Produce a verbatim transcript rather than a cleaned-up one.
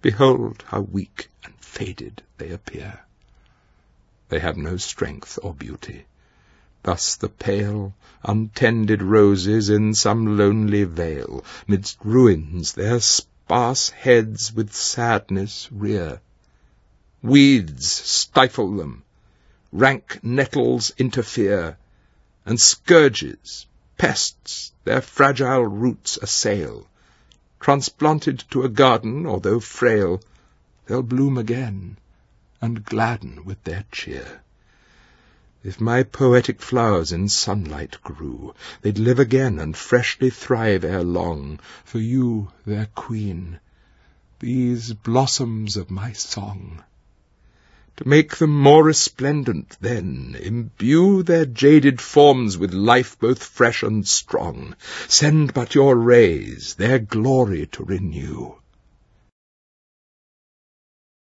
Behold how weak and faded they appear. They have no strength or beauty. Thus the pale, untended roses in some lonely vale, midst ruins their sparse heads with sadness rear. Weeds stifle them, rank nettles interfere, and scourges, pests, their fragile roots assail. Transplanted to a garden, although frail, they'll bloom again, and gladden with their cheer. If my poetic flowers in sunlight grew, they'd live again and freshly thrive ere long, for you, their queen, these blossoms of my song. To make them more resplendent, then, imbue their jaded forms with life both fresh and strong. Send but your rays, their glory to renew.